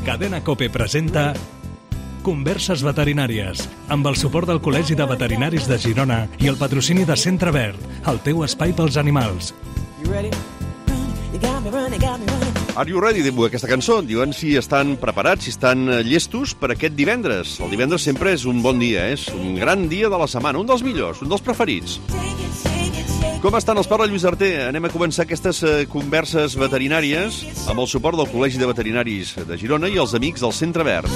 Cadena COPE presenta Converses veterinàries, amb el suport del Col·legi de Veterinaris de Girona i el patrocini de Centre Verd, el teu espai pels animals. Are you ready? Diu aquesta cançó. Diuen si estan preparats, si estan llestos per aquest divendres. El divendres sempre és un bon dia, és un gran dia de la setmana, un dels millors, un dels preferits. Com estan els Parla Lluís Arter? Anem a començar aquestes converses veterinàries amb el suport del Col·legi de Veterinaris de Girona i els amics del Centre Verd.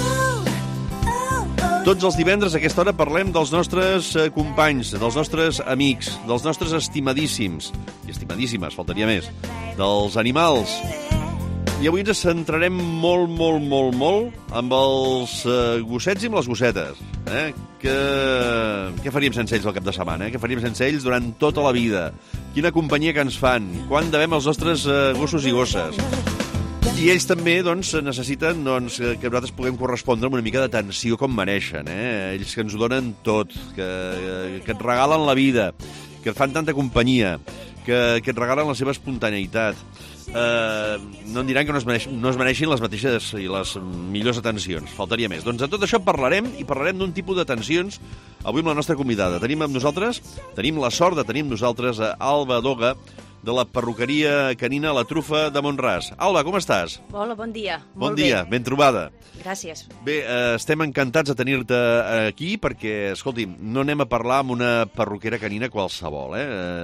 Tots els divendres a aquesta hora parlem dels nostres companys, dels nostres amics, dels nostres estimadíssims, i estimadíssimes, faltaria més, dels animals. I avui ens centrarem molt amb els gossets i amb les gossetes. Què faríem sense ells al cap de setmana? Què faríem sense ells durant tota la vida? Quina companyia que ens fan? Quan devem els nostres gossos i gosses? I ells també necessiten que nosaltres puguem correspondre amb una mica d'atenció com mereixen. Ells que ens ho donen tot, que et regalen la vida, que et fan tanta companyia, que et regalen la seva espontaneïtat. No em diran que no es mereixin les mateixes i les millors atencions. Faltaria més. Doncs de tot això parlarem, i parlarem d'un tipus d'atencions avui amb la nostra convidada. Tenim la sort de tenir amb nosaltres a Alba Doga, de la perruqueria canina La Trufa de Mont-ras. Alba, com estàs? Hola, bon dia. Bon dia, ben trobada. Gràcies. Bé, estem encantats de tenir-te aquí perquè, escolti'm, no anem a parlar amb una perruquera canina qualsevol.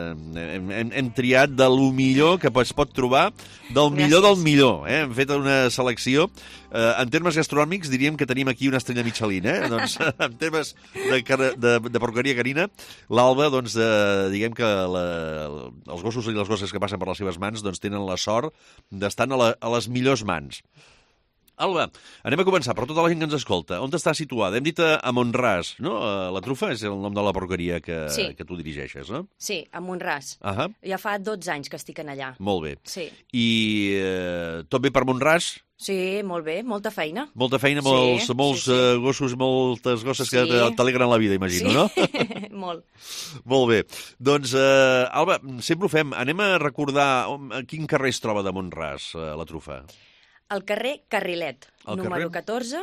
Hem triat de lo millor que es pot trobar, del millor del millor. Hem fet una selecció. En termes gastronòmics diríem que tenim aquí una estrella Michelin. Doncs, en termes de perruqueria canina, l'Alba, diguem que els gossos i les gosses que passen per les seves mans tenen la sort d'estar a les millors mans. Alba, anem a començar per tota la gent que ens escolta. On està situada? Hem dit a Mont-ras, no? La Trufa és el nom de la perruqueria que tu dirigeixes, no? Sí, a Mont-ras. Ja fa 12 anys que estic allà. Molt bé. Sí. I tot bé per Mont-ras? Sí, molt bé, molta feina. Molta feina, molts gossos, moltes gosses que t'alegren la vida, imagino, no? Molt. Molt bé. Doncs, Alba, sempre ho fem. Anem a recordar a quin carrer es troba de Mont-ras, la Trufa. Al carrer Carrilet, número 14,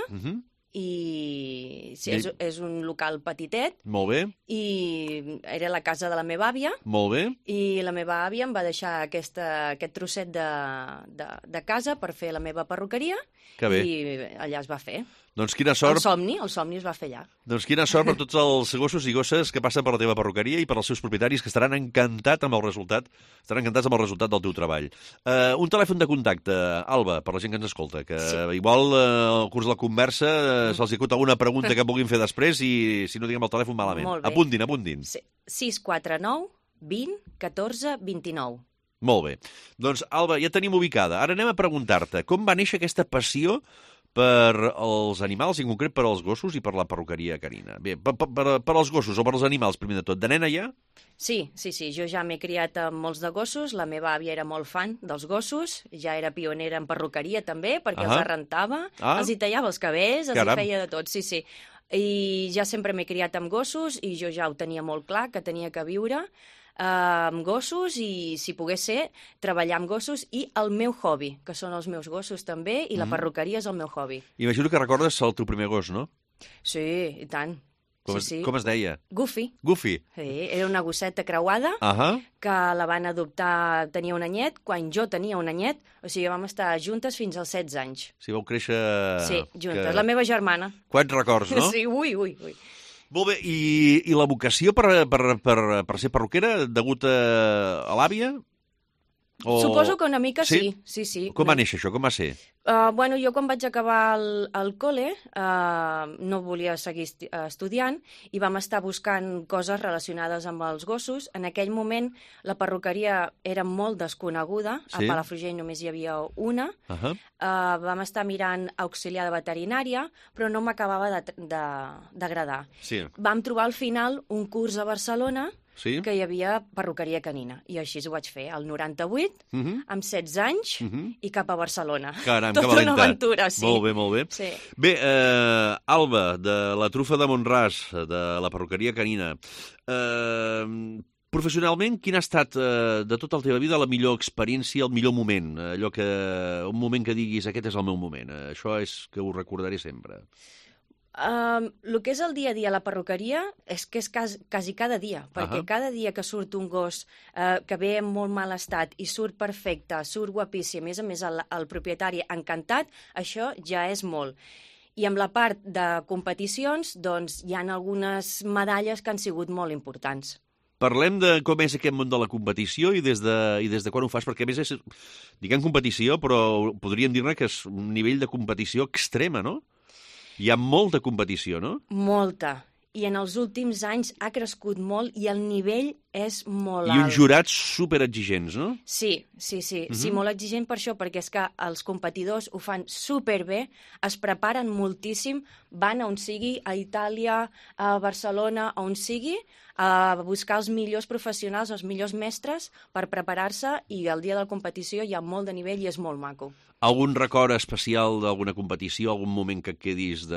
i sí, és un local petitet. Molt bé. I era la casa de la meva àvia. Molt bé. I la meva àvia em va deixar aquest trosset de casa per fer la meva perruqueria. Que bé. I allà es va fer. Doncs quina sort... El somni es va fer allà. Doncs quina sort per tots els gossos i gosses que passen per la teva perruqueria i per als seus propietaris, que estaran encantats amb el resultat del teu treball. Un telèfon de contacte, Alba, per la gent que ens escolta, que igual al curs de la conversa se'ls acut alguna pregunta que vulguin fer després i si no diguem el telèfon malament. Apuntin. 649 20 14 29. Molt bé. Doncs, Alba, ja tenim ubicada. Ara anem a preguntar-te com va néixer aquesta passió per als animals, en concret per als gossos i per la perruqueria canina. Bé, per als gossos o per als animals, primer de tot. De nena ja? Sí. Jo ja m'he criat amb molts de gossos. La meva àvia era molt fan dels gossos. Ja era pionera en perruqueria, també, perquè els arrentava, els hi tallava els cabells, els hi feia de tot. Sí. I ja sempre m'he criat amb gossos i jo ja ho tenia molt clar, que tenia que viure amb gossos i, si pogués ser, treballar amb gossos i el meu hobby, que són els meus gossos també, i la perruqueria és el meu hobby. Imagino que recordes el teu primer gos, no? Sí, i tant. Com es deia? Goofy. Goofy? Sí, era una gosseta creuada que la van adoptar, tenia un anyet, quan jo tenia un anyet, o sigui, vam estar juntes fins als 16 anys. Si vau créixer... Sí, juntes, la meva germana. Quants records, no? Sí, ui. Molt bé, i la vocació per ser perruquera degut a l'àvia? Suposo que una mica sí. Com va néixer això? Com va ser? Jo quan vaig acabar el col·le no volia seguir estudiant i vam estar buscant coses relacionades amb els gossos. En aquell moment la perruqueria era molt desconeguda. A Palafrugell només hi havia una. Vam estar mirant auxiliar de veterinària, però no m'acabava d'agradar. Vam trobar al final un curs a Barcelona que hi havia perruqueria canina. I així ho vaig fer, al 98, amb 16 anys, i cap a Barcelona. Caram, tota una aventura, sí. Molt bé. Sí. Bé, Alba, de la Trufa de Mont-ras, de la perruqueria canina, Professionalment, quin ha estat de tota la teva vida la millor experiència, el millor moment? Un moment que diguis, aquest és el meu moment, això és que ho recordaré sempre. El que és el dia a dia a la perruqueria és que és quasi cada dia, perquè cada dia que surt un gos que ve en molt mal estat i surt perfecte, surt guapíssim, a més el propietari encantat, això ja és molt. I amb la part de competicions, doncs, hi ha algunes medalles que han sigut molt importants. Parlem de com és aquest món de la competició i des de quan ho fas, perquè a més és, diguem competició, però podríem dir-ne que és un nivell de competició extrema, no? Hi ha molta competició, no? Molta. I en els últims anys ha crescut molt i el nivell és molt alt. I uns jurats superexigents, no? Sí, molt exigent per això, perquè és que els competidors ho fan superbé, es preparen moltíssim, van a on sigui, a Itàlia, a Barcelona, a on sigui, a buscar els millors professionals, els millors mestres per preparar-se, i el dia de la competició hi ha molt de nivell i és molt maco. Algun record especial d'alguna competició, algun moment que et quedis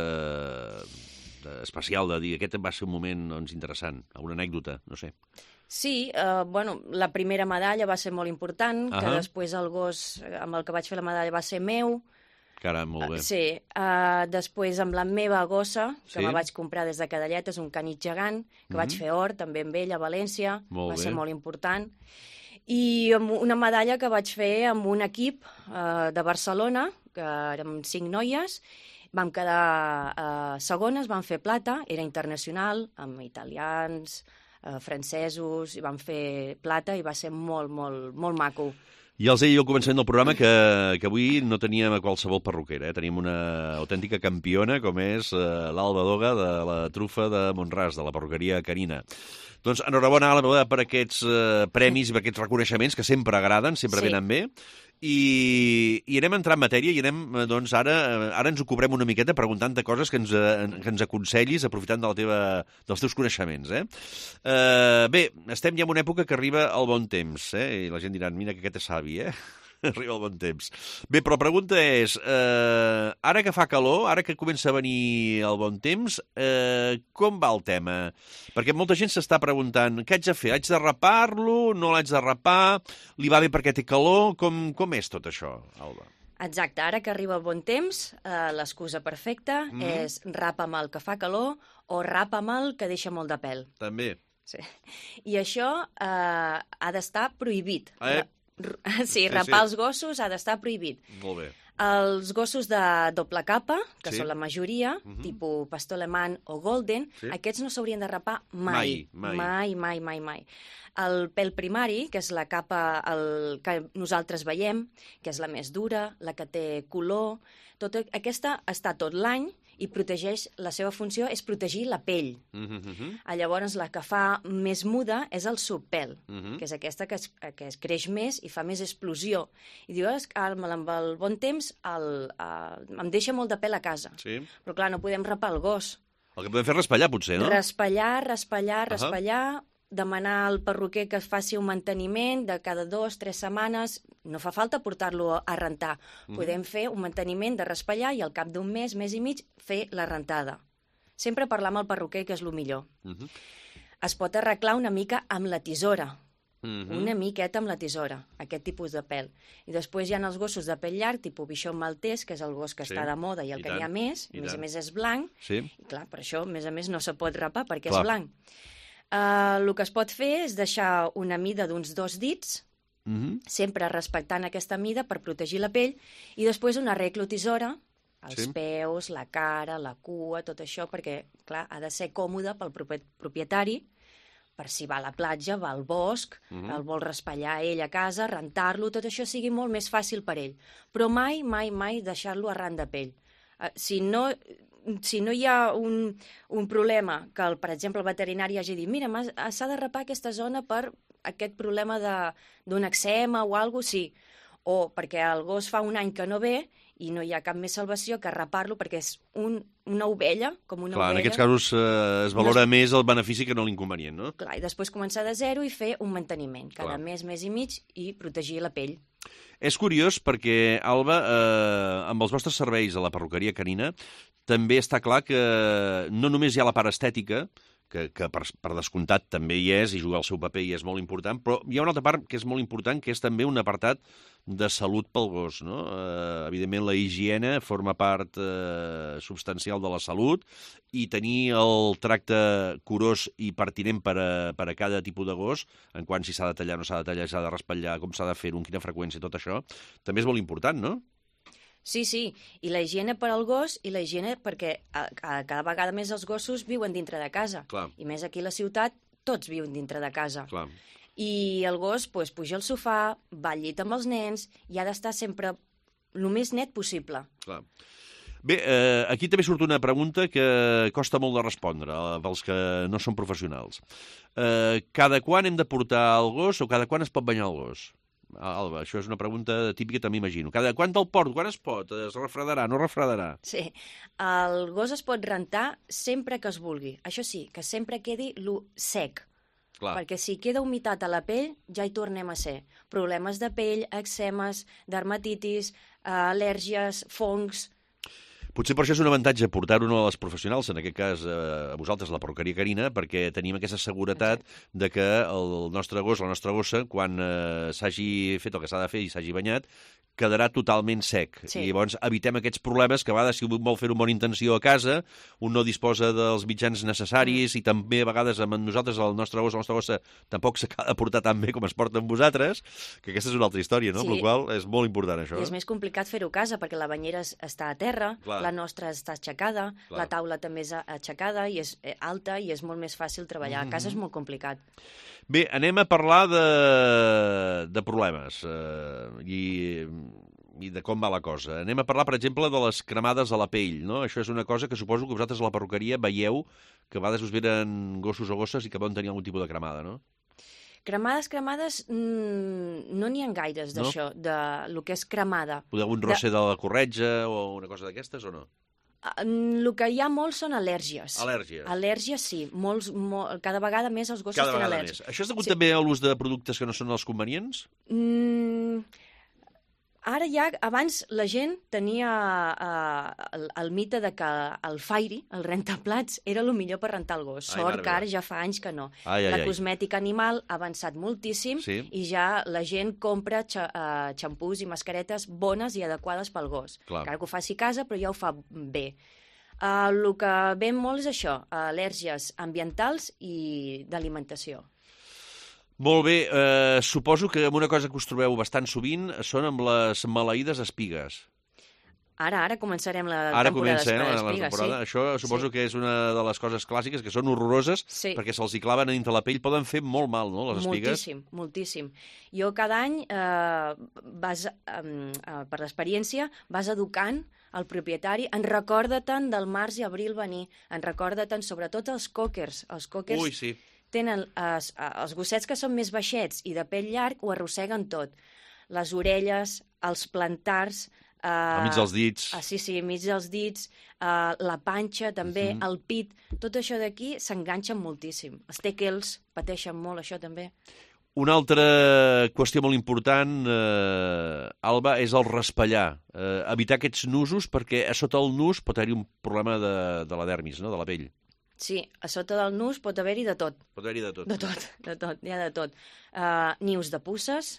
especial de dir aquest va ser un moment interessant, alguna anècdota, no sé. Sí, la primera medalla va ser molt important, que després el gos amb el que vaig fer la medalla va ser meu. Caram, molt bé. Sí, després amb la meva gossa, que me vaig comprar des de Cadallet, és un canit gegant, que vaig fer or, també amb ell a València, va ser molt important. I una medalla que vaig fer amb un equip de Barcelona, que érem 5 noies, vam quedar segones, vam fer plata, era internacional, amb italians, francesos, i vam fer plata i va ser molt, molt, molt maco. Ja els deia jo al començament del programa que avui no teníem a qualsevol perruquera, teníem una autèntica campiona com és l'Alba Doga de la trufa de Mont-ras, de la perruqueria Canina. Doncs enhorabona, Alba, per aquests premis i per aquests reconeixements que sempre agraden, sempre venen bé. I anem a entrar en matèria i anem, doncs, ara ens ho cobrem una miqueta preguntant-te coses que ens aconsellis aprofitant dels teus coneixements. Bé, estem ja en una època que arriba el bon temps, i la gent dirà, mira que aquest és savi, arriba el bon temps. Bé, però la pregunta és, ara que fa calor, ara que comença a venir el bon temps, com va el tema? Perquè molta gent s'està preguntant, què haig de fer? Haig de rapar-lo? No l'haig de rapar? Li va bé perquè té calor? Com és tot això, Alba? Exacte, ara que arriba el bon temps, l'excusa perfecta és rapa'm el que fa calor o rapa'm el que deixa molt de pèl. També. Sí. I això ha d'estar prohibit. Sí, rapar els gossos ha d'estar prohibit. Molt bé. Els gossos de doble capa, que són la majoria, tipus pastor alemany o golden, aquests no s'haurien de rapar mai. Mai. El pèl primari, que és la capa que nosaltres veiem, que és la més dura, la que té color, aquesta està tot l'any i protegeix, la seva funció és protegir la pell. Llavors, la que fa més muda és el subpèl, que és aquesta que es creix més i fa més explosió. I diu, amb el bon temps em deixa molt de pèl a casa. Però clar, no podem rapar el gos. El que podem fer és raspallar, potser, no? Raspallar, demanar al perruquer que es faci un manteniment de cada 2-3 setmanes. No fa falta portar-lo a rentar. Podem fer un manteniment de raspallar i al cap d'un mes i mig, fer la rentada. Sempre parlar amb el perruquer, que és el millor. Es pot arreglar una mica amb la tisora. Una miqueta amb la tisora, aquest tipus de pèl. I després hi ha els gossos de pèl llarg, tipus bichon maltès, que és el gos que està de moda i el que n'hi ha més, a més és blanc, i clar, per això, a més, no se pot rapar perquè és blanc. El que es pot fer és deixar una mida d'uns 2 dits, sempre respectant aquesta mida per protegir la pell, i després una reclotisora, els peus, la cara, la cua, tot això, perquè, clar, ha de ser còmode pel propietari, per si va a la platja, va al bosc, el vol raspallar ell a casa, rentar-lo, tot això sigui molt més fàcil per ell. Però mai deixar-lo arran de pell. Si no hi ha un problema que, per exemple, el veterinari hagi dit mira, s'ha de rapar aquesta zona per aquest problema d'un eczema o alguna cosa, sí. O perquè el gos fa un any que no ve i no hi ha cap més salvació que rapar-lo perquè és una ovella, com una ovella. En aquests casos es valora més el benefici que no l'inconvenient, no? Clar, i després començar de zero i fer un manteniment, cada mes i mig, i protegir la pell. És curiós perquè, Alba, amb els vostres serveis a la perruqueria canina, també està clar que no només hi ha la part estètica, que per descomptat també hi és i juga el seu paper i és molt important, però hi ha una altra part que és molt important, que és també un apartat de salut pel gos, no? Evidentment, la higiene forma part substancial de la salut i tenir el tracte curós i pertinent per a cada tipus de gos, en quant si s'ha de tallar, no s'ha de tallar, s'ha de raspallar, com s'ha de fer-ho, amb quina freqüència, tot això, també és molt important, no? Sí, i la higiene per al gos i la higiene perquè cada vegada més els gossos viuen dintre de casa. Clar. I més aquí a la ciutat, tots viuen dintre de casa. Clar. I el gos puja al sofà, va al llit amb els nens i ha d'estar sempre el més net possible. Clar. Bé, aquí també surt una pregunta que costa molt de respondre pels que no són professionals. Cada quan hem de portar el gos o cada quan es pot banyar el gos? Alba, això és una pregunta típica, també imagino. Cada quan te'l porto? Quan es pot? Es refredarà? No refredarà? Sí. El gos es pot rentar sempre que es vulgui. Això sí, que sempre quedi sec. Clar. Perquè si queda humitat a la pell, ja hi tornem a ser. Problemes de pell, eczemes, dermatitis, al·lèrgies, fongs... Potser per això és un avantatge portar-ho a les professionals, en aquest cas a vosaltres, la perruqueria Carina, perquè tenim aquesta seguretat de que el nostre gos, la nostra gossa, quan s'hagi fet el que s'ha de fer i s'hagi banyat, quedarà totalment sec. Sí. I llavors evitem aquests problemes que a vegades, si un vol fer-ho amb bona intenció a casa, un no disposa dels mitjans necessaris i també a vegades amb nosaltres, el nostre gos, la nostra gossa, tampoc s'acaba de portar tan bé com es porta amb vosaltres, que aquesta és una altra història, no? Sí. Amb la qual és molt important això. I és més complicat fer-ho a casa perquè la banyera està a terra, Clar. la nostra està aixecada, Clar. la taula també és aixecada i és alta i és molt més fàcil treballar. A casa és molt complicat. Bé, anem a parlar de problemes i de com va la cosa. Anem a parlar, per exemple, de les cremades a la pell, no? Això és una cosa que suposo que vosaltres a la perruqueria veieu, que a vegades us venen gossos o gosses i que poden tenir algun tipus de cremada, no? Cremades, no n'hi ha gaires d'això, de lo que és cremada. Podeu un roser de la corretja o una cosa d'aquestes o no? El que hi ha molts són al·lèrgies. Al·lèrgies. Al·lèrgies, sí. Cada vegada més els gossos Cada tenen vegada al·lèrgies. més. Això és degut també a l'ús de productes que no són els convenients? Ara ja, abans la gent tenia el mite de que el Fairy, el rentaplats, era el millor per rentar el gos. Sort que ara ja fa anys que no. La cosmètica animal ha avançat moltíssim i ja la gent compra xampús i mascaretes bones i adequades pel gos. Encara que ho faci a casa, però ja ho fa bé. El que ve molt és això, al·lèrgies ambientals i d'alimentació. Molt bé, suposo que una cosa que us trobeu bastant sovint són amb les maleïdes espigues. Ara començarem la temporada d'espigues. Sí. Això suposo que és una de les coses clàssiques, que són horroroses, perquè se'ls hi claven a dintre la pell, poden fer molt mal, no, les espigues? Moltíssim. Jo cada any, per l'experiència, vas educant el propietari, recorda-te'n del març i abril venir, recorda-te'n sobretot els cockers. Els cockers... Ui, sí. Tenen els gossets que són més baixets i de pell llarg ho arrosseguen tot. Les orelles, els plantars... Al mig dels dits. Sí, al mig dels dits, la panxa també, el pit... Tot això d'aquí s'enganxen moltíssim. Els tèquels pateixen molt, això també. Una altra qüestió molt important, Alba, és el raspallar. Evitar aquests nusos, perquè a sota el nus pot haver-hi un problema de la dermis, no?, de la pell. Sí, a sota del nus pot haver-hi de tot. Pot haver-hi de tot. De tot, hi ha de tot. Nius de puces,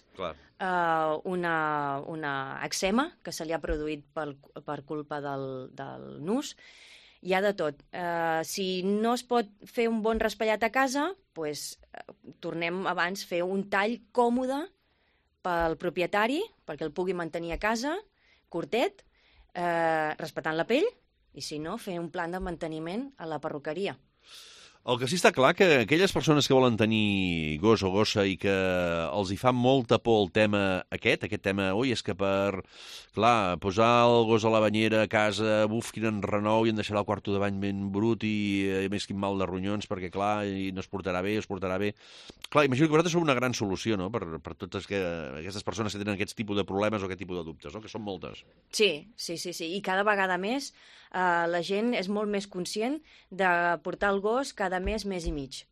una eczema que se li ha produït per culpa del nus, hi ha de tot. Si no es pot fer un bon raspallat a casa, tornem abans a fer un tall còmode pel propietari, perquè el pugui mantenir a casa, curtet, respectant la pell, i si no, fer un plan de manteniment a la perruqueria. El que sí està clar que aquelles persones que volen tenir gos o gossa i que els hi fa molta por el tema aquest tema, és que per, clar, posar el gos a la banyera a casa, quin enrenou, i em deixarà el quarto de bany ben brut i a més quin mal de ronyons, perquè, clar, i no es portarà bé, Clar, imagino que vosaltres sou una gran solució, no?, per totes aquestes persones que tenen aquests tipus de problemes o aquest tipus de dubtes, no?, que són moltes. Sí, i cada vegada més la gent és molt més conscient de portar el gos cada mes i mig.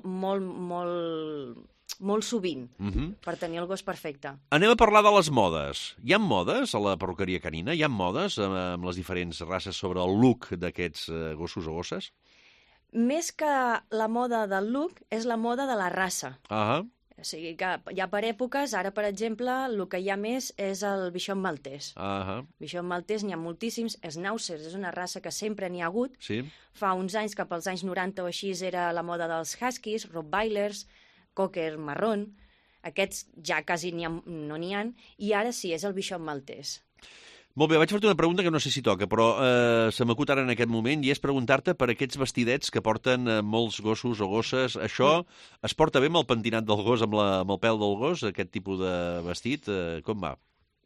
Molt sovint, per tenir el gos perfecte. Anem a parlar de les modes. Hi ha modes a la perruqueria canina? Hi ha modes amb les diferents races sobre el look d'aquests gossos o gosses? Més que la moda del look, és la moda de la raça. O sigui que hi ha per èpoques, ara, per exemple, el que hi ha més és el Bichon Maltès. Bichon Maltès n'hi ha moltíssims, Schnauzers és una raça que sempre n'hi ha hagut. Sí. Fa uns anys, cap als anys 90 o així, era la moda dels Huskies, Rottweilers, Cocker marrón. Aquests ja quasi no n'hi ha, i ara sí, és el Bichon Maltès. Molt bé, vaig fer-te una pregunta que no sé si toca, però se m'acut ara en aquest moment, i és preguntar-te per aquests vestidets que porten molts gossos o gosses. Això es porta bé amb el pentinat del gos, amb el pèl del gos, aquest tipus de vestit? Com va?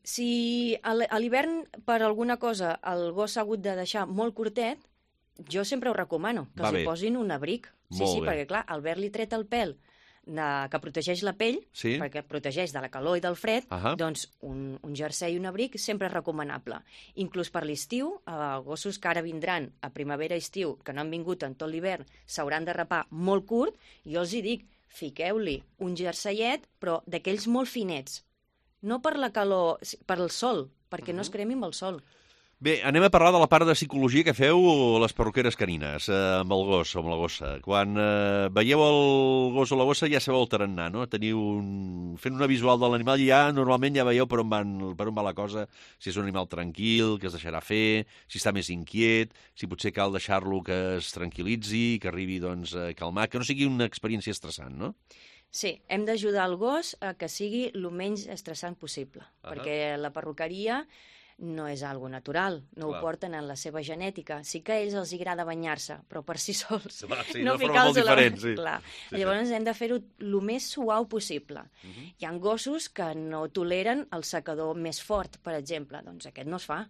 Si a l'hivern, per alguna cosa, el gos s'ha hagut de deixar molt curtet, jo sempre ho recomano, que els hi posin un abric. Sí, perquè clar, al haver-li tret el pèl que protegeix la pell, perquè protegeix de la calor i del fred, doncs un jersei i un abric sempre és recomanable. Inclús per l'estiu, gossos que ara vindran a primavera-estiu, que no han vingut en tot l'hivern, s'hauran de rapar molt curt, i jo els hi dic, fiqueu-li un jerseiet, però d'aquells molt finets. No per la calor, per el sol, perquè no es cremi amb el sol. Bé, anem a parlar de la part de psicologia que feu les perruqueres canines, amb el gos o amb la gossa. Quan veieu el gos o la gossa ja sabeu el tarannà, no? Fent una visual de l'animal i normalment ja veieu per on va la cosa, si és un animal tranquil, que es deixarà fer, si està més inquiet, si potser cal deixar-lo que es tranquil·litzi, que arribi calmat, que no sigui una experiència estressant, no? Sí, hem d'ajudar el gos a que sigui el menys estressant possible, perquè la perruqueria no és algo natural, no ho porten en la seva genètica. Sí que a ells els agrada banyar-se, però per si sols no ficar-los a la... Llavors hem de fer-ho el més suau possible. Hi ha gossos que no toleren el secador més fort, per exemple. Doncs aquest no es fa.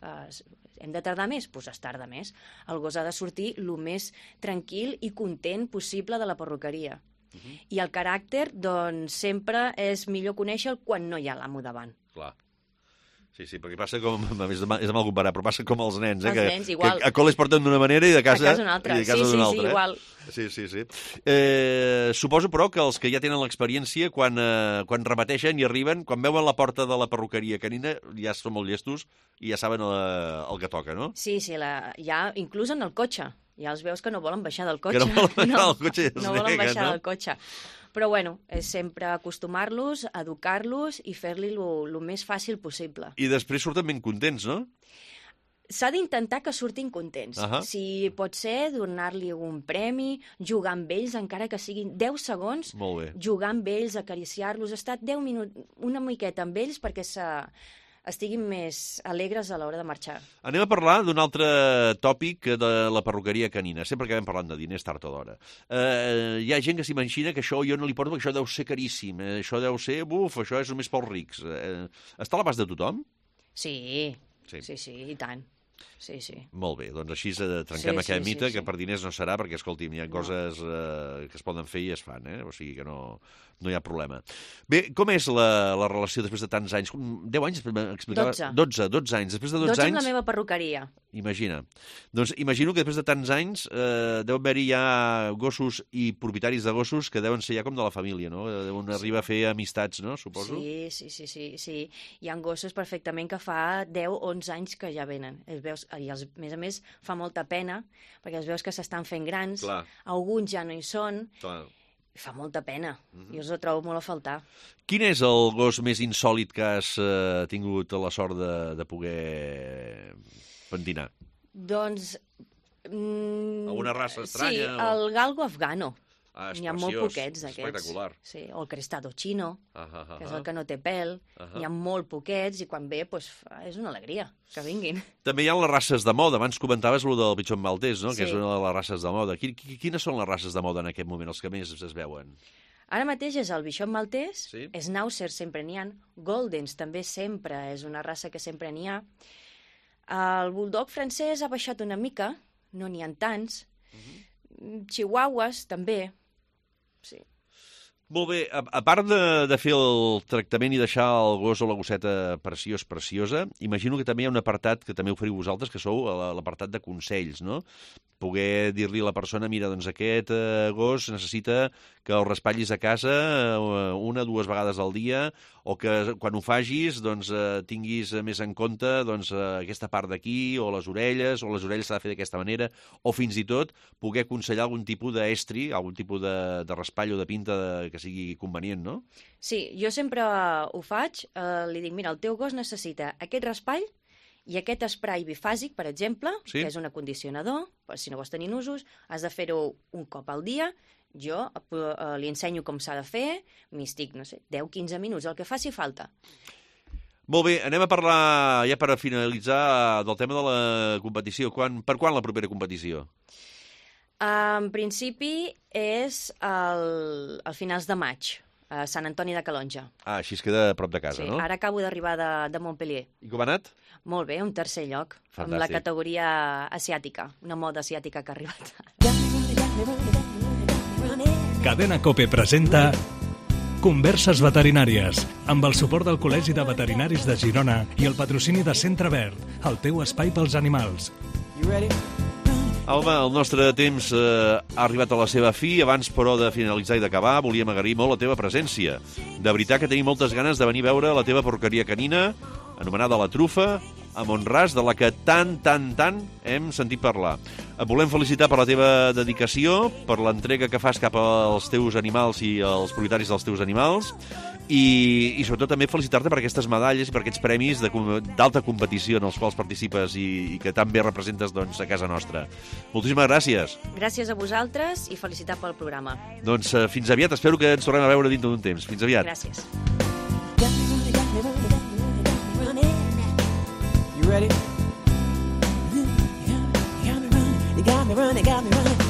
Hem de tardar més? Doncs es tarda més. El gos ha de sortir el més tranquil i content possible de la perruqueria. I el caràcter, doncs, sempre és millor conèixer-lo quan no hi ha l'amo davant. Clar. Sí, perquè passa com... És de mal comparar, però passa com els nens, Els nens, igual. Que a col·le es porten d'una manera i de casa... una altra. Sí, igual. Sí. Suposo, però, que els que ja tenen l'experiència, quan repeteixen i arriben, quan veuen la porta de la perruqueria canina, ja són molt llestos i ja saben el que toca, no? Sí, ja inclús en el cotxe. Ja els veus que no volen baixar del cotxe. Que no volen baixar del cotxe i es neguen, no volen baixar del cotxe. Però, bueno, és sempre acostumar-los, educar-los i fer-li el més fàcil possible. I després surten ben contents, no? S'ha d'intentar que surtin contents. Si pot ser, donar-li un premi, jugar amb ells, encara que siguin 10 segons, jugar amb ells, acariciar-los, estar 10 minuts, una miqueta amb ells perquè estiguin més alegres a l'hora de marxar. Anem a parlar d'un altre tòpic de la perruqueria canina. Sempre acabem parlant de diners tard o d'hora. Hi ha gent que s'imagina que això jo no li porto perquè això deu ser caríssim. Això deu ser, això és només pels rics. Està a l'abast de tothom? Sí, i tant. Sí. Molt bé, doncs així trenquem aquest mite, que per diners no serà, perquè, escolti'm, hi ha coses que es poden fer i es fan, o sigui que no hi ha problema. Bé, com és la relació després de tants anys? 10 anys? 12 anys. Després de 12 anys... 12 amb la meva perruqueria. Imagina. Doncs imagino que després de tants anys deu haver-hi ja gossos i propietaris de gossos que deuen ser ja com de la família, no? Deuen arribar a fer amistats, no? Suposo. Sí. Hi ha gossos perfectament que fa 10-11 anys que ja venen. I a més a més fa molta pena, perquè els veus que s'estan fent grans, alguns ja no hi són, fa molta pena. Jo els ho trobo molt a faltar. Quin és el gos més insòlit que has tingut la sort de poder pentinar? Doncs... Alguna raça estranya? Sí, el galgo afgano. N'hi ha molt poquets d'aquests. Espectacular. Sí, o el crestado chino, que és el que no té pèl. N'hi ha molt poquets i quan ve és una alegria que vinguin. També hi ha les races de moda. Abans comentaves el del Bichon Maltès, no? Que és una de les races de moda. Quines són les races de moda en aquest moment, els que més es veuen? Ara mateix és el Bichon Maltès, Schnauzers sempre n'hi ha, Goldens també sempre és una raça que sempre n'hi ha. El bulldog francès ha baixat una mica, no n'hi ha tants. Chihuahuas també. Sí. Molt bé, a part de fer el tractament i deixar el gos o la gosseta preciosa, imagino que també hi ha un apartat que també oferiu vosaltres, que sou l'apartat de consells, no? poder dir-li a la persona, mira, doncs aquest gos necessita que el raspallis a casa 1 o 2 vegades al dia, o que quan ho fagis doncs, tinguis més en compte doncs, aquesta part d'aquí, o les orelles s'ha de fer d'aquesta manera, o fins i tot poder aconsellar algun tipus d'estri, algun tipus de raspall o de pinta que sigui convenient, no? Sí, jo sempre ho faig, li dic, mira, el teu gos necessita aquest raspall i aquest spray bifàsic, per exemple, Sí. que és un acondicionador, si no vols tenir nusos, has de fer-ho un cop al dia. Jo li ensenyo com s'ha de fer, m'hi estic, no sé, 10-15 minuts, el que faci falta. Molt bé, anem a parlar, ja per finalitzar, del tema de la competició. Per quan la propera competició? En principi és a finals de maig, a Sant Antoni de Calonja. Ah, així es queda a prop de casa, Sí, no? ara acabo d'arribar de Montpellier. I com ha anat? Molt bé, un tercer lloc, amb la Fantàstic. categoria asiàtica, una moda asiàtica que ha arribat. Cadena COPE presenta Converses veterinàries, amb el suport del Col·legi de Veterinaris de Girona i el patrocini de Centre Verd, el teu espai pels animals. Home, el nostre temps ha arribat a la seva fi. Abans, però, de finalitzar i d'acabar, volíem agrair molt la teva presència. De veritat que tenim moltes ganes de venir a veure la teva porqueria canina, anomenada La Trufa, a Mont-ras, de la que tant hem sentit parlar. Et volem felicitar per la teva dedicació, per l'entrega que fas cap als teus animals i als propietaris dels teus animals, i sobretot també felicitar-te per aquestes medalles i per aquests premis d'alta competició en els quals participes i que tan bé representes doncs, a casa nostra. Moltíssimes gràcies. Gràcies a vosaltres i felicitar pel programa. Doncs fins aviat, espero que ens tornem a veure dintre d'un temps. Fins aviat. Gràcies. You ready? You got me running, got me running.